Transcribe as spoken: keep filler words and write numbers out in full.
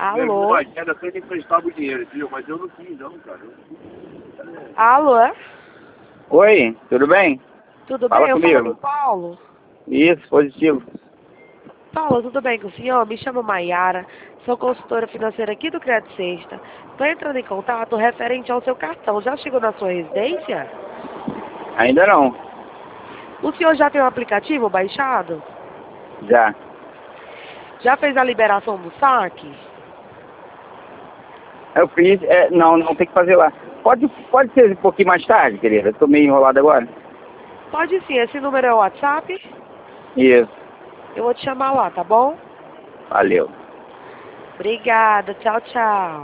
Meu irmão Alô? mais velho até me emprestava o dinheiro, entendeu? Mas eu não quis, não, cara. Eu não quis. Alô? é? Oi, tudo bem? Tudo Fala bem? Eu falo com o comigo. Paulo. Isso, positivo. Paulo, tudo bem com o senhor? Me chamo Maiara, sou consultora financeira aqui do Crédito Sexta. Estou entrando em contato referente ao seu cartão. Já chegou na sua residência? Ainda não. O senhor já tem o aplicativo baixado? Já. Já fez a liberação do saque? Eu fiz, é, não, não tem que fazer lá. Pode, pode ser um pouquinho mais tarde, querida. Eu tô meio enrolado agora. Pode sim, esse número é o WhatsApp? Isso, Eu vou te chamar lá, tá bom? valeu. Obrigada, tchau, tchau.